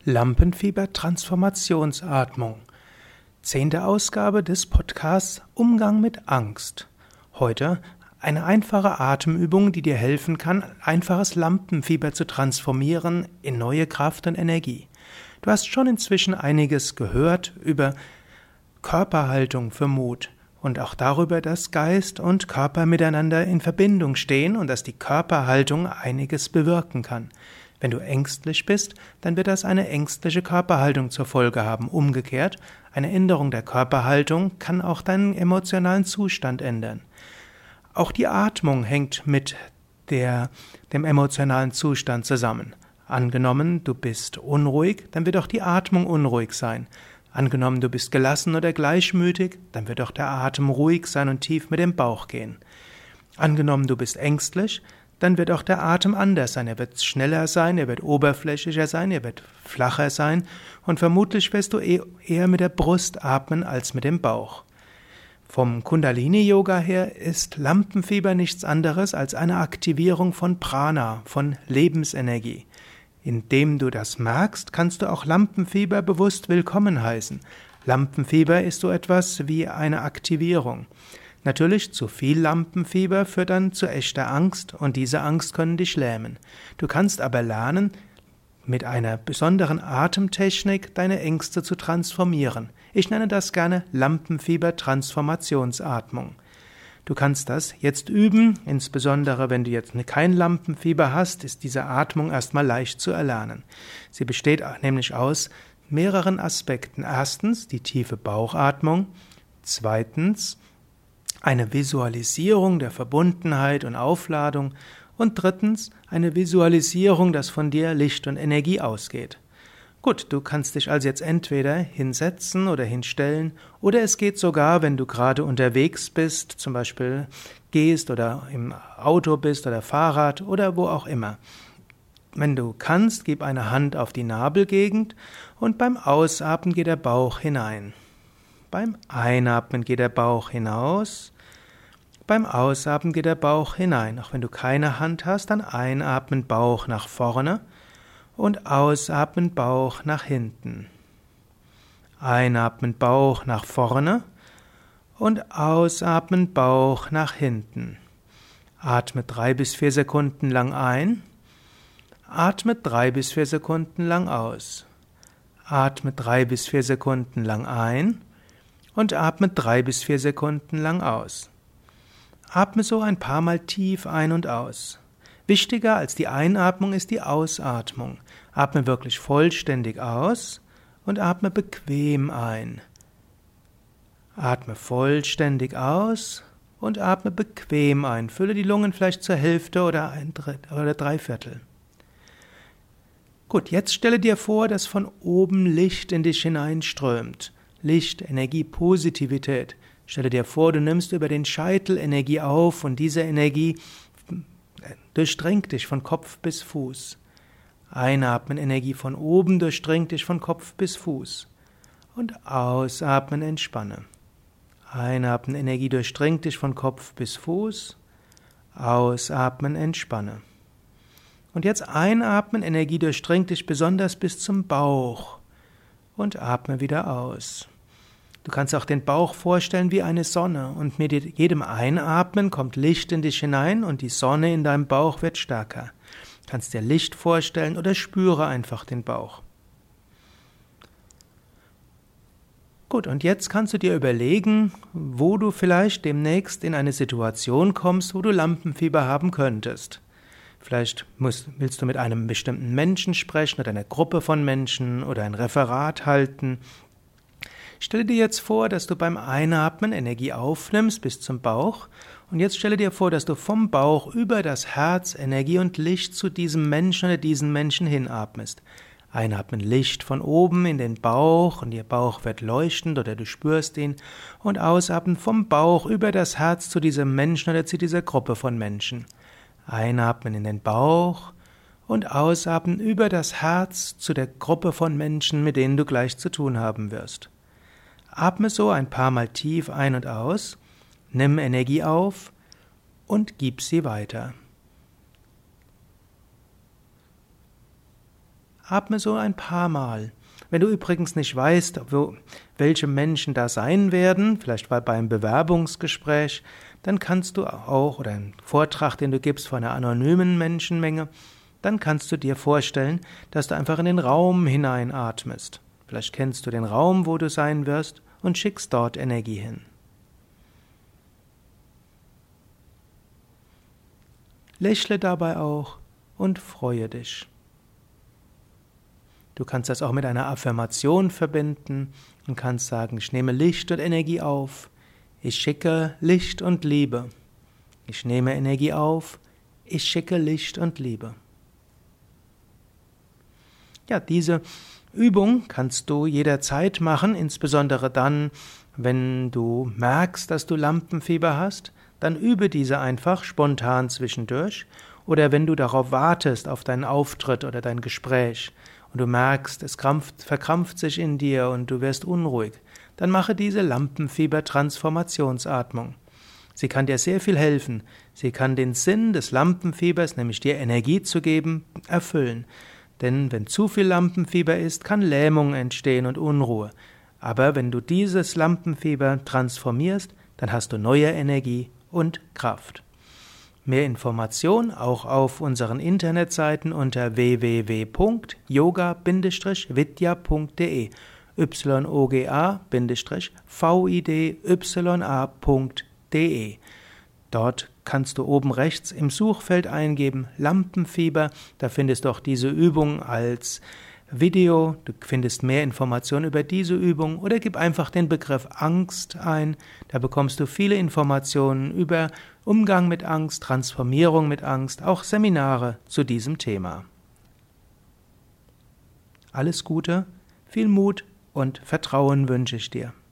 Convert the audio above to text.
Lampenfieber-Transformationsatmung. 10. Ausgabe des Podcasts Umgang mit Angst. Heute eine einfache Atemübung, die dir helfen kann, einfaches Lampenfieber zu transformieren in neue Kraft und Energie. Du hast schon inzwischen einiges gehört über Körperhaltung für Mut und auch darüber, dass Geist und Körper miteinander in Verbindung stehen und dass die Körperhaltung einiges bewirken kann. Wenn du ängstlich bist, dann wird das eine ängstliche Körperhaltung zur Folge haben. Umgekehrt, eine Änderung der Körperhaltung kann auch deinen emotionalen Zustand ändern. Auch die Atmung hängt mit dem emotionalen Zustand zusammen. Angenommen, du bist unruhig, dann wird auch die Atmung unruhig sein. Angenommen, du bist gelassen oder gleichmütig, dann wird auch der Atem ruhig sein und tief mit dem Bauch gehen. Angenommen, du bist ängstlich, dann wird auch der Atem anders sein. Er wird schneller sein, er wird oberflächlicher sein, er wird flacher sein und vermutlich wirst du eher mit der Brust atmen als mit dem Bauch. Vom Kundalini-Yoga her ist Lampenfieber nichts anderes als eine Aktivierung von Prana, von Lebensenergie. Indem du das merkst, kannst du auch Lampenfieber bewusst willkommen heißen. Lampenfieber ist so etwas wie eine Aktivierung. Natürlich, zu viel Lampenfieber führt dann zu echter Angst und diese Angst können dich lähmen. Du kannst aber lernen, mit einer besonderen Atemtechnik deine Ängste zu transformieren. Ich nenne das gerne Lampenfieber-Transformationsatmung. Du kannst das jetzt üben, insbesondere wenn du jetzt kein Lampenfieber hast, ist diese Atmung erstmal leicht zu erlernen. Sie besteht nämlich aus mehreren Aspekten. Erstens die tiefe Bauchatmung, zweitens eine Visualisierung der Verbundenheit und Aufladung und drittens eine Visualisierung, dass von dir Licht und Energie ausgeht. Gut, du kannst dich also jetzt entweder hinsetzen oder hinstellen oder es geht sogar, wenn du gerade unterwegs bist, zum Beispiel gehst oder im Auto bist oder Fahrrad oder wo auch immer. Wenn du kannst, gib eine Hand auf die Nabelgegend und beim Ausatmen geht der Bauch hinein. Beim Einatmen geht der Bauch hinaus. Beim Ausatmen geht der Bauch hinein. Auch wenn du keine Hand hast, dann einatmen Bauch nach vorne und ausatmen Bauch nach hinten. Einatmen Bauch nach vorne und ausatmen Bauch nach hinten. Atme 3 bis 4 Sekunden lang ein. Atme 3 bis 4 Sekunden lang aus. Atme 3 bis 4 Sekunden lang ein und atme 3 bis 4 Sekunden lang aus. Atme so ein paar Mal tief ein und aus. Wichtiger als die Einatmung ist die Ausatmung. Atme wirklich vollständig aus und atme bequem ein. Atme vollständig aus und atme bequem ein. Fülle die Lungen vielleicht zur Hälfte oder ein Drittel oder 3/4. Gut, jetzt stelle dir vor, dass von oben Licht in dich hineinströmt. Licht, Energie, Positivität. Stelle dir vor, du nimmst über den Scheitel Energie auf und diese Energie durchdringt dich von Kopf bis Fuß. Einatmen, Energie von oben durchdringt dich von Kopf bis Fuß. Und ausatmen, entspanne. Einatmen, Energie durchdringt dich von Kopf bis Fuß. Ausatmen, entspanne. Und jetzt einatmen, Energie durchdringt dich besonders bis zum Bauch. Und atme wieder aus. Du kannst auch den Bauch vorstellen wie eine Sonne und mit jedem Einatmen kommt Licht in dich hinein und die Sonne in deinem Bauch wird stärker. Du kannst dir Licht vorstellen oder spüre einfach den Bauch. Gut, und jetzt kannst du dir überlegen, wo du vielleicht demnächst in eine Situation kommst, wo du Lampenfieber haben könntest. Vielleicht willst du mit einem bestimmten Menschen sprechen oder einer Gruppe von Menschen oder ein Referat halten. Stelle dir jetzt vor, dass du beim Einatmen Energie aufnimmst bis zum Bauch und jetzt stelle dir vor, dass du vom Bauch über das Herz Energie und Licht zu diesem Menschen oder diesen Menschen hinatmest. Einatmen Licht von oben in den Bauch und ihr Bauch wird leuchtend oder du spürst ihn und ausatmen vom Bauch über das Herz zu diesem Menschen oder zu dieser Gruppe von Menschen. Einatmen in den Bauch und ausatmen über das Herz zu der Gruppe von Menschen, mit denen du gleich zu tun haben wirst. Atme so ein paar Mal tief ein und aus, nimm Energie auf und gib sie weiter. atme so ein paar Mal. Wenn du übrigens nicht weißt, welche Menschen da sein werden, vielleicht beim Bewerbungsgespräch, dann kannst du auch, oder einen Vortrag, den du gibst vor einer anonymen Menschenmenge, dann kannst du dir vorstellen, dass du einfach in den Raum hineinatmest. Vielleicht kennst du den Raum, wo du sein wirst, und schickst dort Energie hin. Lächle dabei auch und freue dich. Du kannst das auch mit einer Affirmation verbinden und kannst sagen, ich nehme Licht und Energie auf. Ich schicke Licht und Liebe. Ich nehme Energie auf. Ich schicke Licht und Liebe. Ja, diese Übung kannst du jederzeit machen, insbesondere dann, wenn du merkst, dass du Lampenfieber hast, dann übe diese einfach spontan zwischendurch. Oder wenn du darauf wartest, auf deinen Auftritt oder dein Gespräch und du merkst, es verkrampft sich in dir und du wirst unruhig, dann mache diese Lampenfieber-Transformationsatmung. Sie kann dir sehr viel helfen. Sie kann den Sinn des Lampenfiebers, nämlich dir Energie zu geben, erfüllen. Denn wenn zu viel Lampenfieber ist, kann Lähmung entstehen und Unruhe. Aber wenn du dieses Lampenfieber transformierst, dann hast du neue Energie und Kraft. Mehr Information auch auf unseren Internetseiten unter www.yoga-vidya.de yoga-vidya.de. Dort kannst du oben rechts im Suchfeld eingeben Lampenfieber, da findest du auch diese Übung als Video, du findest mehr Informationen über diese Übung oder gib einfach den Begriff Angst ein, da bekommst du viele Informationen über Umgang mit Angst, Transformierung mit Angst, auch Seminare zu diesem Thema. Alles Gute, viel Mut und Vertrauen wünsche ich dir.